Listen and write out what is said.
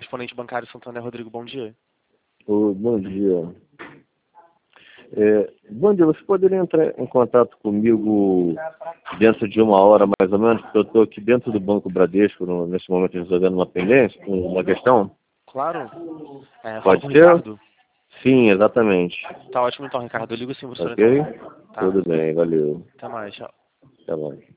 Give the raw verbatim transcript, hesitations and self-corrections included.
correspondente bancário Santander. Rodrigo, bom dia. Oh, bom dia. É, bom dia, você poderia entrar em contato comigo dentro de uma hora mais ou menos, porque eu estou aqui dentro do Banco Bradesco, no, nesse momento resolvendo uma pendência, uma questão? Claro. É, fala Pode com o ser? Ricardo. Sim, exatamente. Tá ótimo então, Ricardo. Eu ligo sim, professor. Ok? Então. Tá. Tudo bem, valeu. Até mais, tchau. Até mais.